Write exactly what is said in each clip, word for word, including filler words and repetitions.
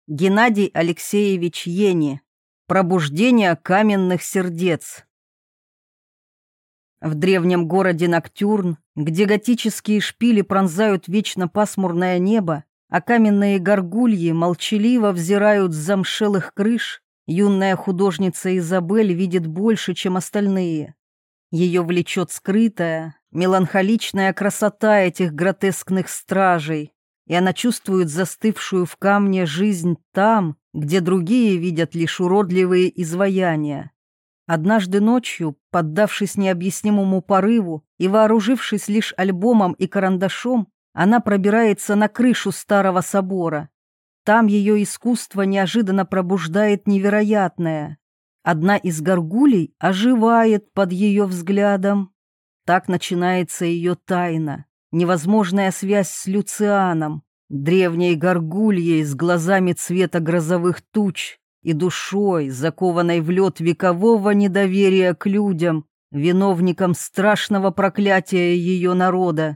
Геннадий Алексеевич Ени. Пробуждение каменных сердец. В древнем городе Ноктюрн, где готические шпили пронзают вечно пасмурное небо, а каменные горгульи молчаливо взирают с замшелых крыш, юная художница Изабель видит больше, чем остальные. Ее влечет скрытая, меланхоличная красота этих гротескных стражей, и она чувствует застывшую в камне жизнь там, где другие видят лишь уродливые изваяния. Однажды ночью, поддавшись необъяснимому порыву и вооружившись лишь альбомом и карандашом, она пробирается на крышу старого собора. Там ее искусство неожиданно пробуждает невероятное. Одна из горгулей оживает под ее взглядом. Так начинается ее тайна, невозможная связь с Люцианом, древней горгульей с глазами цвета грозовых туч и душой, закованной в лед векового недоверия к людям, виновником страшного проклятия ее народа.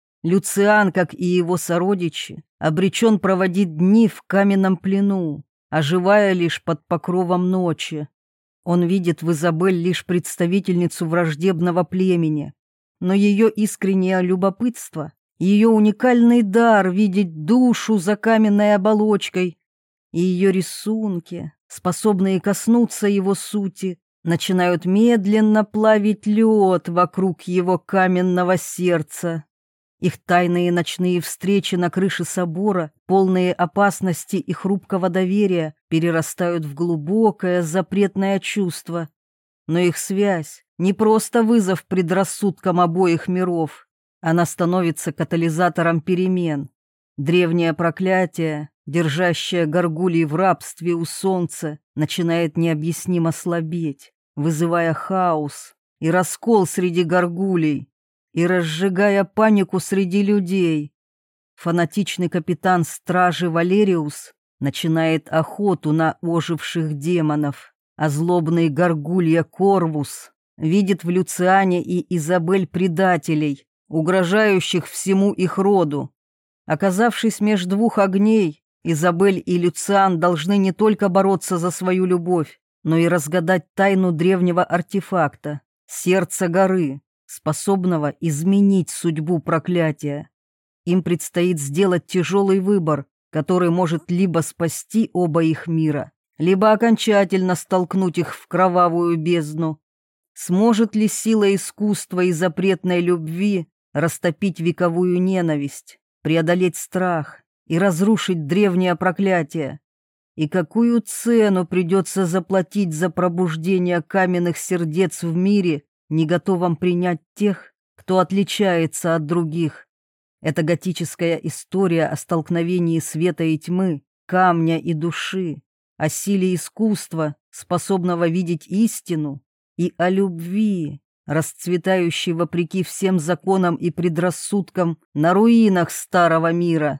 Люциан, как и его сородичи, обречен проводить дни в каменном плену, оживая лишь под покровом ночи. Он видит в Изабель лишь представительницу враждебного племени, но ее искреннее любопытство, ее уникальный дар видеть душу за каменной оболочкой и ее рисунки, способные коснуться его сути, начинают медленно плавить лед вокруг его каменного сердца. Их тайные ночные встречи на крыше собора, полные опасности и хрупкого доверия, перерастают в глубокое запретное чувство. Но их связь не просто вызов предрассудкам обоих миров. Она становится катализатором перемен. Древнее проклятие, держащее горгулей в рабстве у солнца, начинает необъяснимо слабеть, вызывая хаос и раскол среди горгулей и разжигая панику среди людей. Фанатичный капитан стражи Валериус начинает охоту на оживших демонов, а злобный горгулья Корвус видит в Люциане и Изабель предателей, угрожающих всему их роду. Оказавшись меж двух огней, Изабель и Люциан должны не только бороться за свою любовь, но и разгадать тайну древнего артефакта — сердца горы, способного изменить судьбу проклятия. Им предстоит сделать тяжелый выбор, который может либо спасти оба их мира, либо окончательно столкнуть их в кровавую бездну. Сможет ли сила искусства и запретной любви растопить вековую ненависть, преодолеть страх и разрушить древнее проклятие? И какую цену придется заплатить за пробуждение каменных сердец в мире, не готовом принять тех, кто отличается от других? Это готическая история о столкновении света и тьмы, камня и души, о силе искусства, способного видеть истину, и о любви, расцветающей вопреки всем законам и предрассудкам на руинах старого мира.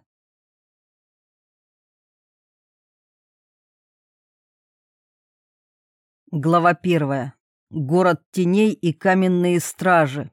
Глава первая. Город теней и каменные стражи.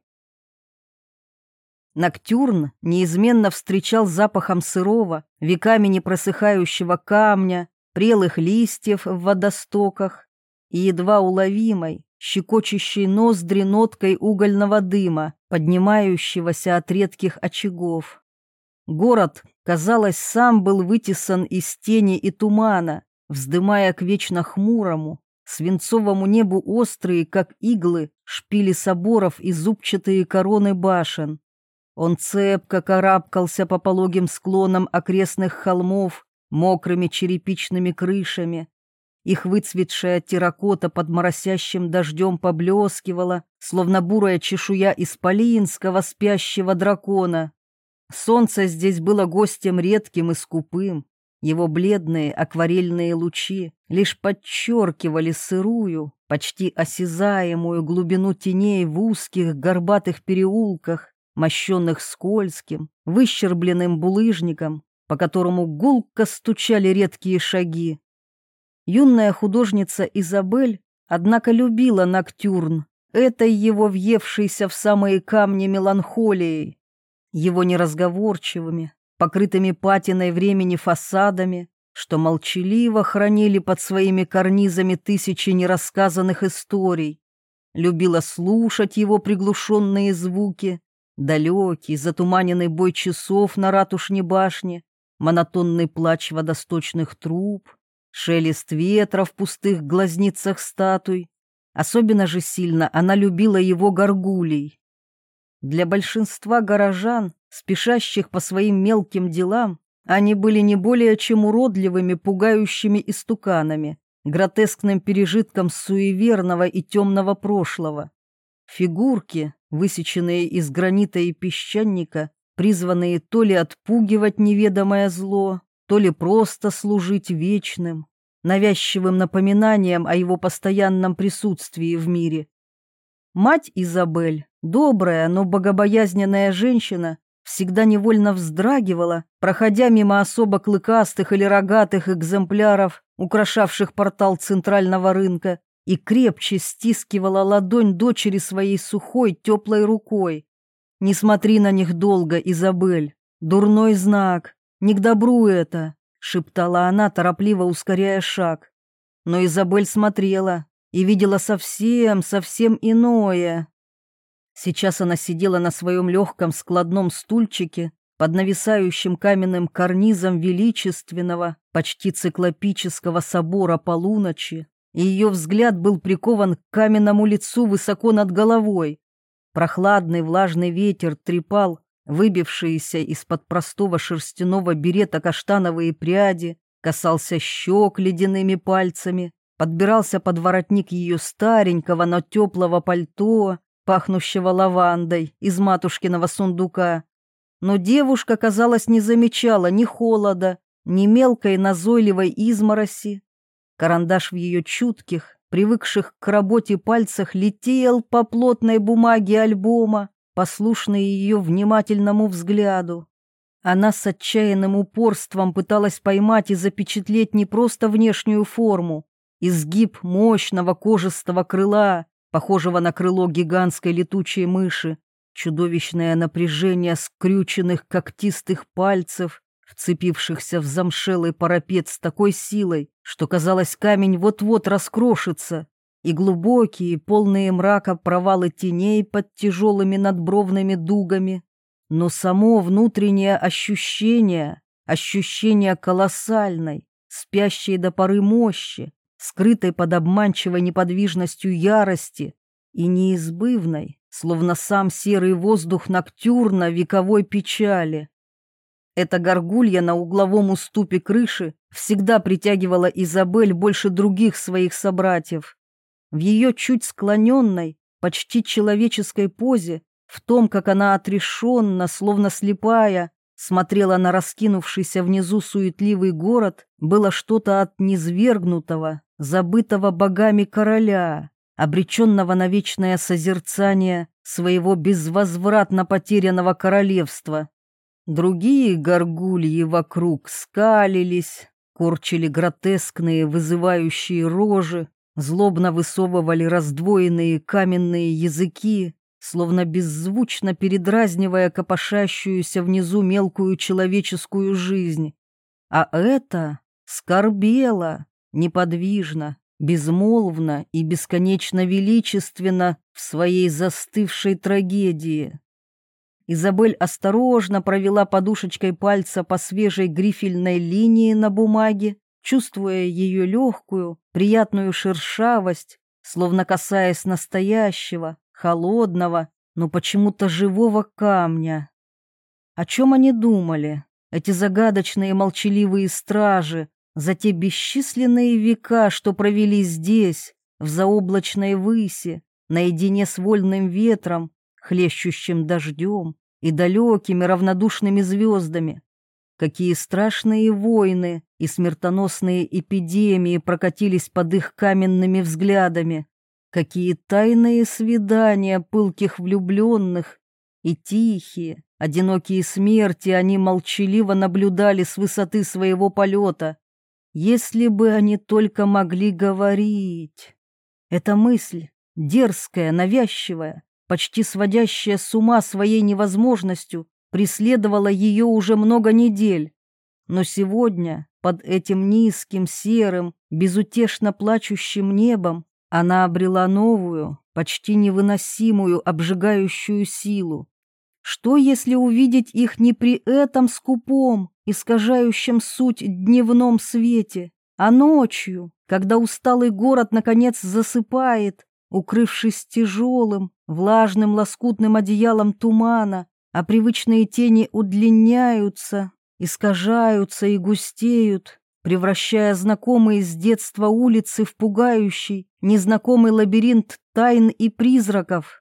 Ноктюрн неизменно встречал запахом сырого, веками не просыхающего камня, прелых листьев в водостоках и едва уловимой, щекочущей ноздри ноткой угольного дыма, поднимающегося от редких очагов. Город, казалось, сам был вытесан из тени и тумана, вздымая к вечно хмурому, свинцовому небу острые, как иглы, шпили соборов и зубчатые короны башен. Он цепко карабкался по пологим склонам окрестных холмов, мокрыми черепичными крышами. Их выцветшая терракота под моросящим дождем поблескивала, словно бурая чешуя исполинского спящего дракона. Солнце здесь было гостем редким и скупым. Его бледные акварельные лучи лишь подчеркивали сырую, почти осязаемую глубину теней в узких горбатых переулках, мощенных скользким, выщербленным булыжником, по которому гулко стучали редкие шаги. Юная художница Изабель, однако, любила Ноктюрн, этой его въевшейся в самые камни меланхолией, его неразговорчивыми, покрытыми патиной времени фасадами, что молчаливо хранили под своими карнизами тысячи нерассказанных историй. Любила слушать его приглушенные звуки, далекий, затуманенный бой часов на ратушной башне, монотонный плач водосточных труб, шелест ветра в пустых глазницах статуй. Особенно же сильно она любила его горгулей. Для большинства горожан, спешащих по своим мелким делам, они были не более чем уродливыми, пугающими истуканами, гротескным пережитком суеверного и темного прошлого. Фигурки, высеченные из гранита и песчаника, призванные то ли отпугивать неведомое зло, то ли просто служить вечным, навязчивым напоминанием о его постоянном присутствии в мире. Мать Изабель, добрая, но богобоязненная женщина, всегда невольно вздрагивала, проходя мимо особо клыкастых или рогатых экземпляров, украшавших портал центрального рынка, и крепче стискивала ладонь дочери своей сухой, теплой рукой. «Не смотри на них долго, Изабель, дурной знак, не к добру это», — шептала она, торопливо ускоряя шаг. Но Изабель смотрела и видела совсем, совсем иное. Сейчас она сидела на своем легком складном стульчике под нависающим каменным карнизом величественного, почти циклопического собора полуночи, и ее взгляд был прикован к каменному лицу высоко над головой. Прохладный влажный ветер трепал выбившиеся из-под простого шерстяного берета каштановые пряди, касался щек ледяными пальцами, подбирался под воротник ее старенького, но теплого пальто, пахнущего лавандой из матушкиного сундука. Но девушка, казалось, не замечала ни холода, ни мелкой назойливой измороси. Карандаш в ее чутких, привыкших к работе пальцах летел по плотной бумаге альбома, послушный ее внимательному взгляду. Она с отчаянным упорством пыталась поймать и запечатлеть не просто внешнюю форму, изгиб мощного кожистого крыла, похожего на крыло гигантской летучей мыши, чудовищное напряжение скрюченных когтистых пальцев, вцепившихся в замшелый парапет с такой силой, что, казалось, камень вот-вот раскрошится, и глубокие, полные мрака провалы теней под тяжелыми надбровными дугами. Но само внутреннее ощущение, ощущение колоссальной, спящей до поры мощи, скрытой под обманчивой неподвижностью ярости и неизбывной, словно сам серый воздух ноктюрна, вековой печали. Эта горгулья на угловом уступе крыши всегда притягивала Изабель больше других своих собратьев. В ее чуть склоненной, почти человеческой позе, в том, как она отрешенно, словно слепая, смотрела на раскинувшийся внизу суетливый город, было что-то от низвергнутого, забытого богами короля, обреченного на вечное созерцание своего безвозвратно потерянного королевства. Другие горгульи вокруг скалились, корчили гротескные вызывающие рожи, злобно высовывали раздвоенные каменные языки, словно беззвучно передразнивая копошащуюся внизу мелкую человеческую жизнь. А это скорбело, неподвижно, безмолвно и бесконечно величественно в своей застывшей трагедии. Изабель осторожно провела подушечкой пальца по свежей грифельной линии на бумаге, чувствуя ее легкую, приятную шершавость, словно касаясь настоящего, холодного, но почему-то живого камня. О чем они думали, эти загадочные молчаливые стражи, за те бесчисленные века, что провели здесь, в заоблачной выси, наедине с вольным ветром, хлещущим дождем и далекими равнодушными звездами? Какие страшные войны и смертоносные эпидемии прокатились под их каменными взглядами, какие тайные свидания пылких влюбленных и тихие, одинокие смерти они молчаливо наблюдали с высоты своего полета. Если бы они только могли говорить. Эта мысль, дерзкая, навязчивая, почти сводящая с ума своей невозможностью, преследовала ее уже много недель. Но сегодня, под этим низким, серым, безутешно плачущим небом, она обрела новую, почти невыносимую, обжигающую силу. Что, если увидеть их не при этом скупом, искажающем суть дневном свете, а ночью, когда усталый город наконец засыпает, укрывшись тяжелым, влажным лоскутным одеялом тумана, а привычные тени удлиняются, искажаются и густеют, превращая знакомые с детства улицы в пугающий, незнакомый лабиринт тайн и призраков.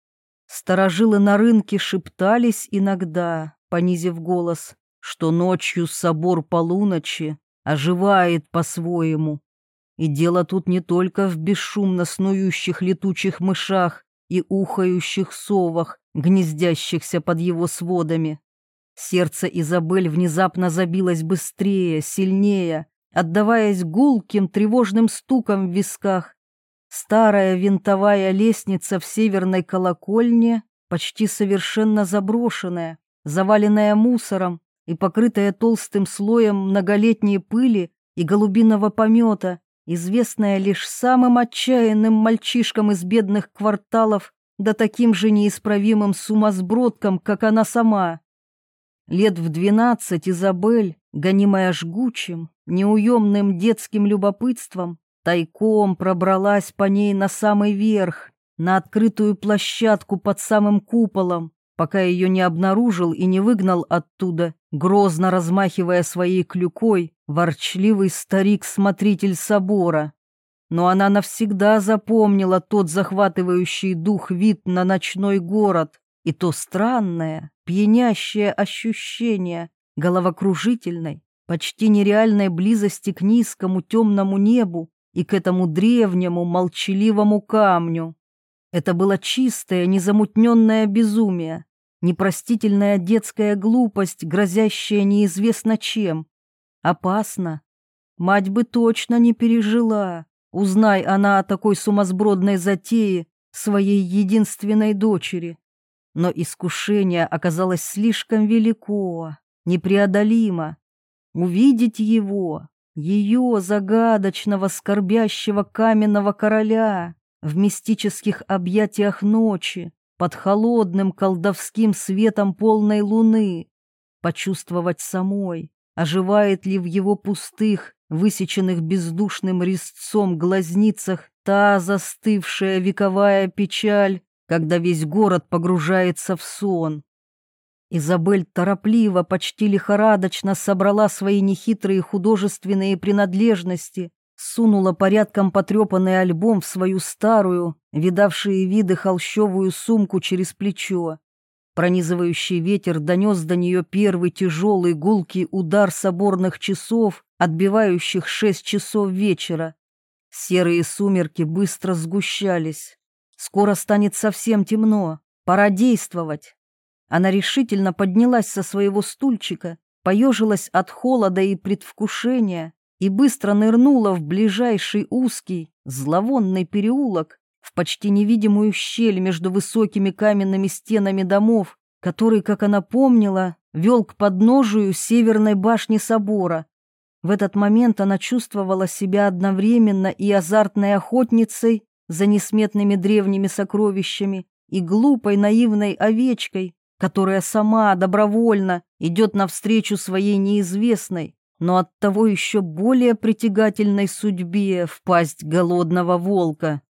Старожилы на рынке шептались иногда, понизив голос, что ночью собор полуночи оживает по-своему. И дело тут не только в бесшумно снующих летучих мышах и ухающих совах, гнездящихся под его сводами. Сердце Изабель внезапно забилось быстрее, сильнее, отдаваясь гулким тревожным стукам в висках. Старая винтовая лестница в северной колокольне, почти совершенно заброшенная, заваленная мусором и покрытая толстым слоем многолетней пыли и голубиного помета, известная лишь самым отчаянным мальчишкам из бедных кварталов, да таким же неисправимым сумасбродкам, как она сама. Лет в двенадцать Изабель, гонимая жгучим, неуемным детским любопытством, тайком пробралась по ней на самый верх, на открытую площадку под самым куполом, пока ее не обнаружил и не выгнал оттуда, грозно размахивая своей клюкой, ворчливый старик-смотритель собора. Но она навсегда запомнила тот захватывающий дух вид на ночной город и то странное, пьянящее ощущение головокружительной, почти нереальной близости к низкому темному небу и к этому древнему молчаливому камню. Это было чистое, незамутненное безумие, непростительная детская глупость, грозящая неизвестно чем. Опасно. Мать бы точно не пережила, узнай она о такой сумасбродной затее своей единственной дочери. Но искушение оказалось слишком велико, непреодолимо. Увидеть его, ее загадочного, скорбящего каменного короля, в мистических объятиях ночи, под холодным колдовским светом полной луны, почувствовать самой, оживает ли в его пустых, высеченных бездушным резцом глазницах та застывшая вековая печаль, когда весь город погружается в сон. Изабель торопливо, почти лихорадочно собрала свои нехитрые художественные принадлежности, сунула порядком потрепанный альбом в свою старую, видавшие виды холщовую сумку через плечо. Пронизывающий ветер донес до нее первый тяжелый гулкий удар соборных часов, отбивающих шесть часов вечера. Серые сумерки быстро сгущались. Скоро станет совсем темно, пора действовать. Она решительно поднялась со своего стульчика, поежилась от холода и предвкушения и быстро нырнула в ближайший узкий, зловонный переулок, в почти невидимую щель между высокими каменными стенами домов, который, как она помнила, вел к подножию северной башни собора. В этот момент она чувствовала себя одновременно и азартной охотницей за несметными древними сокровищами и глупой наивной овечкой, которая сама добровольно идет навстречу своей неизвестной, но оттого еще более притягательной судьбе в пасть голодного волка.